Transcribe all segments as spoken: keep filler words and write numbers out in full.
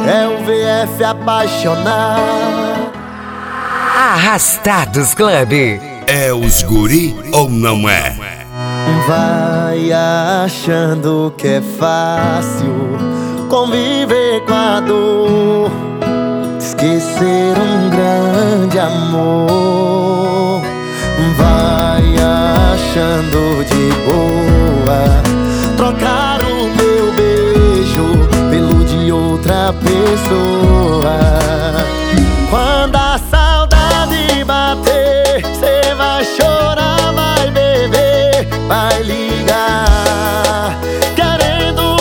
É o V F apaixonado. Arrastados Club. É os guri ou não é? Vai achando que é fácil conviver com a dor, esquecer um grande amor. Vai achando de boa trocar o meu beijo pelo de outra pessoa. Quando a saudade bater, cê vai chorar, vai beber, vai ligar, querendo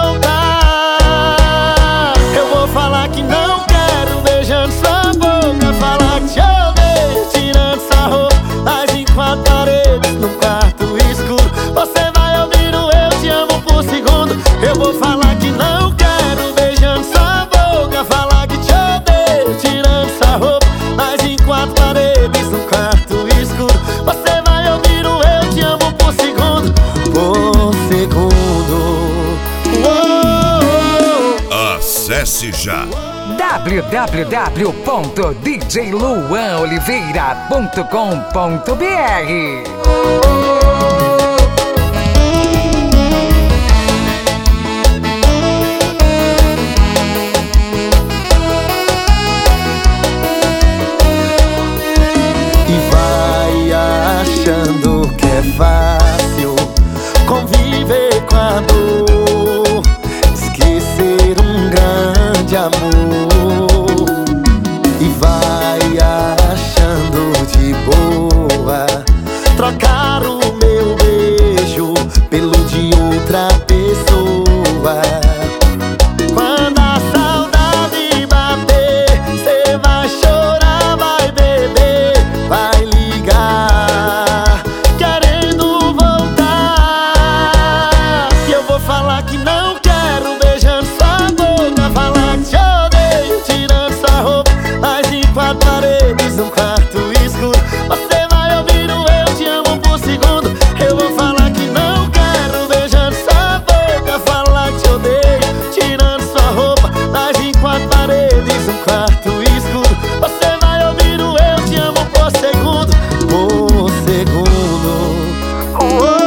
voltar. Eu vou falar que não quero, beijando sua boca, falar que te odeio, tirando sua roupa, mas em quatro paredes, num quarto escuro, você vai ouvir o eu te amo por segundo. Eu vou falar que não quero, beijando sua boca, falar que te odeio, tirando sua roupa, mas em quatro paredes, num quarto escuro, você vai ouvir o eu te amo por segundo, por segundo. Uou. Acesse já w w w ponto d j luan oliveira ponto com ponto b r. E vai achando que é fácil conviver com a dor, esquecer um grande amor. E vai achando de boa trocar o meu beijo pelo de outra pessoa. Quando a saudade bater, cê vai chorar, vai beber, vai ligar, querendo voltar. E eu vou falar que não quero, beijando sua boca, falar que te odeio, tirando sua roupa, mas em quatro paredes, num quarto escuro, você vai ouvir o eu te amo por segundo. Eu vou falar que não quero, beijando sua boca, falar que te odeio, tirando sua roupa, mas em quatro paredes, num quarto escuro, você vai ouvir o eu te amo por segundo, por segundo. Uou.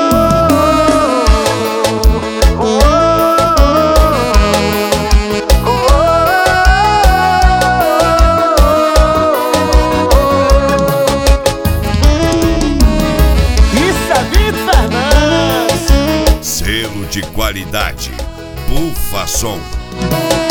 Isso é Vitor Fernandes. selo de qualidade Bufa Som.